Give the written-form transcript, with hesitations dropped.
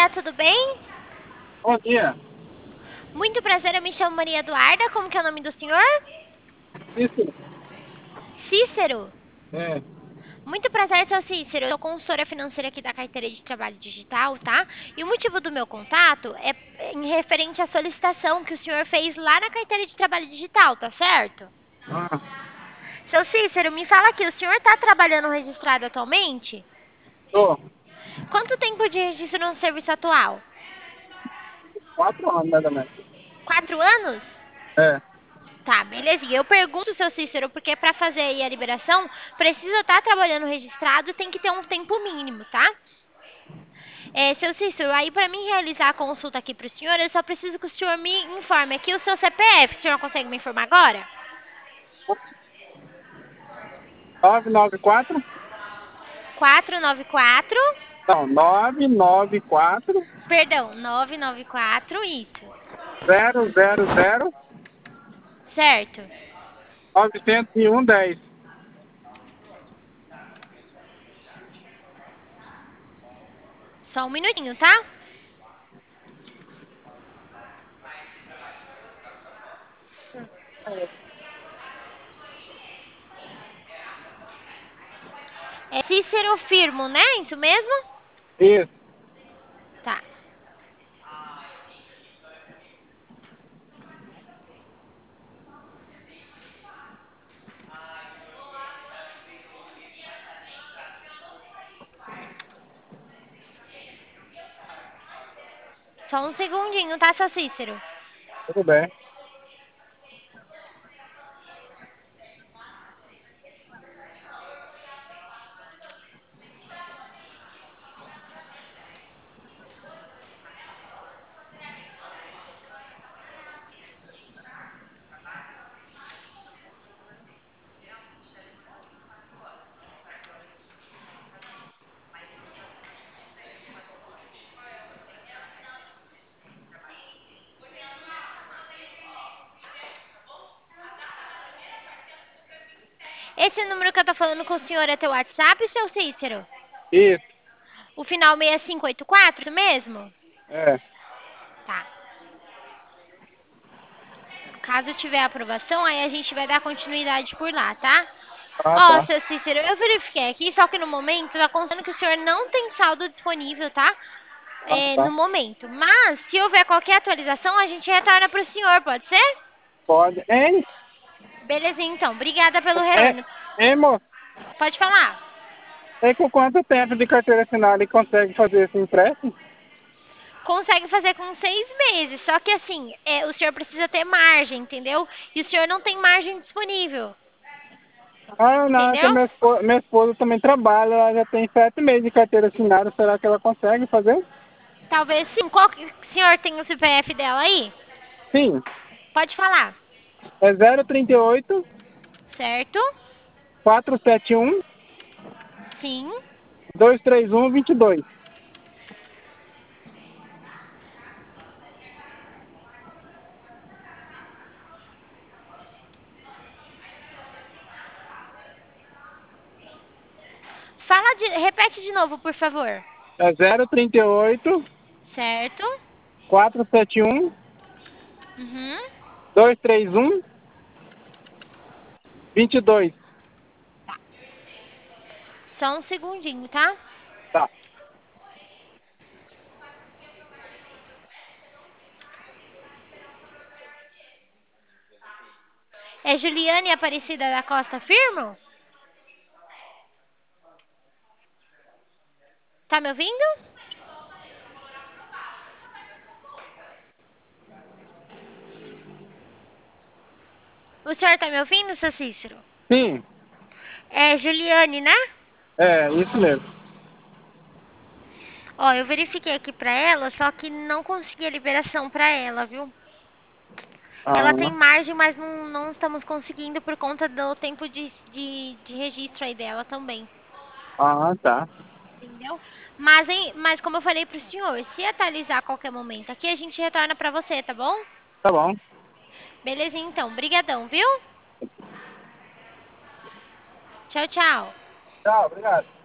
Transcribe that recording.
dia, tudo bem? Bom dia. Muito prazer, eu me chamo Maria Eduarda. Como que é o nome do senhor? Isso. Cícero. É. Muito prazer, seu Cícero. Eu sou consultora financeira aqui da carteira de trabalho digital, tá? E o motivo do meu contato é em referente à solicitação que o senhor fez lá na carteira de trabalho digital, tá certo? Ah, Seu Cícero, me fala aqui, o senhor está trabalhando registrado atualmente? tô. Quanto tempo de registro no serviço atual? 4 anos, mais ou menos. 4 anos? É. Tá, beleza. E eu pergunto, seu Cícero, porque para fazer aí a liberação, precisa estar trabalhando registrado e tem que ter um tempo mínimo, tá? Seu Cícero, aí para mim realizar a consulta aqui para o senhor, eu só preciso que o senhor me informe aqui o seu CPF. O senhor consegue me informar agora? 994. 494, Não, 994 perdão, 994, isso. 000 Certo. 901 10. Só um minutinho, tá? É Cícero Firmo, né? Isso mesmo? Isso. Tá. Só um segundinho, tá, seu Cícero? Tudo bem. Esse número que eu tô falando com o senhor é teu WhatsApp, seu Cícero? Isso. O final 6584 mesmo? É. Tá. Caso tiver aprovação, aí a gente vai dar continuidade por lá, tá? Ah, Ó, tá. seu Cícero, eu verifiquei aqui, só que no momento tá contando que o senhor não tem saldo disponível, tá? Ah, No tá. momento. Mas, se houver qualquer atualização, a gente retorna pro senhor, pode ser? Pode. Hein? Belezinha, então. Obrigada pelo É, retorno. hein, moço? Pode falar. É com quanto tempo de carteira assinada ele consegue fazer esse empréstimo? Consegue fazer com 6 meses, só que assim, o senhor precisa ter margem, entendeu? E o senhor não tem margem disponível, Ah, não, é que a entendeu? minha esposa também trabalha, ela já tem 7 meses de carteira assinada, será que ela consegue fazer? Talvez sim. Qual que o senhor tem o CPF dela aí? Sim, Pode falar. é 038 Certo? 471 Sim. 231 22. Repete de novo, por favor. É 038 Certo? 471 Uhum. 231 22. Só um segundinho, tá? Tá. É Juliane Aparecida da Costa Firmo? Tá me ouvindo? O senhor tá me ouvindo, seu Cícero? Sim, É Juliane, né? é isso mesmo. Ó, eu verifiquei aqui pra ela, só que não consegui a liberação pra ela, viu? Ela tem Ah, margem, mas não estamos conseguindo por conta do tempo de registro aí dela também. tá. Entendeu? Mas como eu falei pro senhor, se atualizar a qualquer momento aqui, a gente retorna pra você, tá bom? Tá bom. Belezinha, então. Brigadão, viu? Tchau, tchau. Tchau, obrigado.